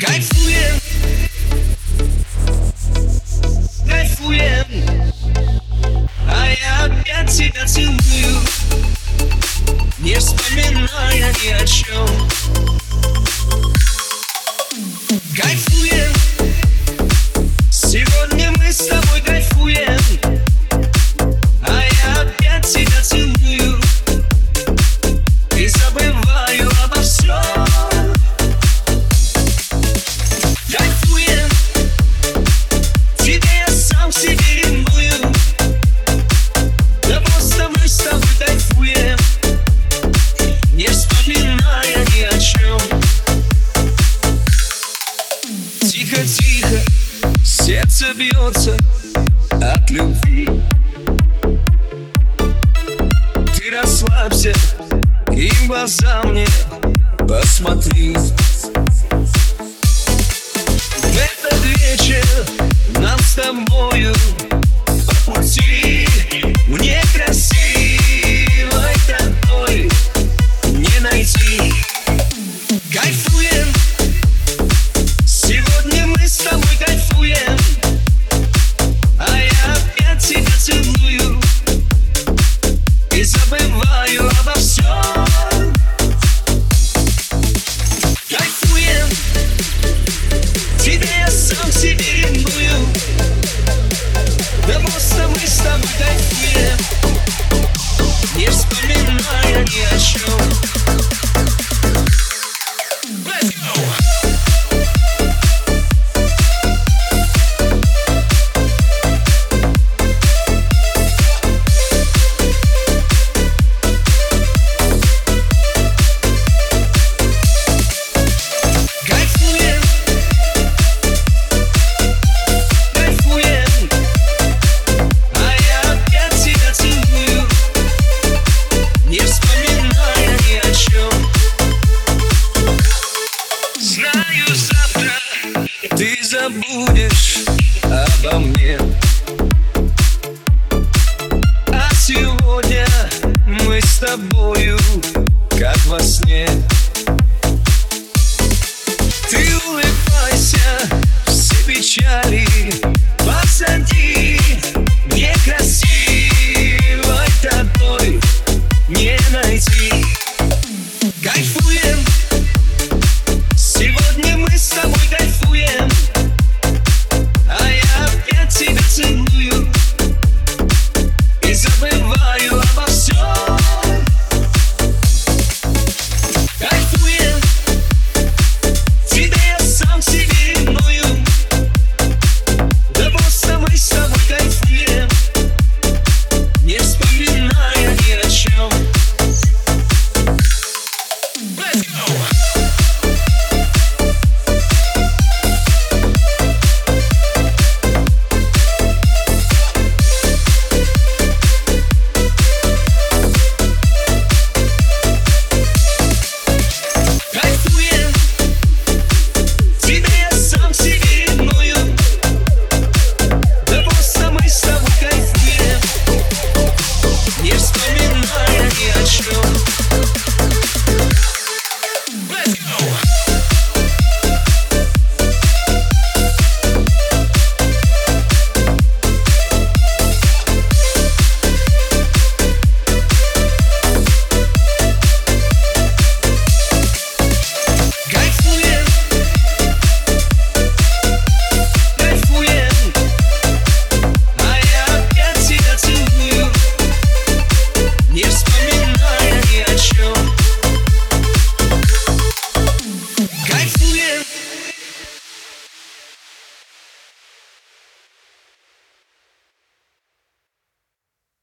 Кайфуем, кайфуем, а я опять тебя целую, не вспоминая ни о чем. Кайфуем, сегодня мы с тобой кайфуем, а я опять тебя целую и забываю обо всем. Кайфуем, тебе я сам себе ревную, да просто мы с тобой кайфуем, не вспоминая ни о чем. Тихо-тихо, сердце бьется от любви. Ты расслабься и в глаза мне посмотри. В этот вечер нам с тобою по пути. Мне красивой такой не найти. Кайфуем, сегодня мы с тобой кайфуем, а я опять тебя целую и забываю обо всем. Кайфуем, тебе я сам себе ревную, да просто мы с тобой кайфуем, не вспоминая ни о чем. Let's go! Знаю, завтра ты забудешь обо мне, а сегодня мы с тобою как во сне. Ты улыбайся, все печали позади.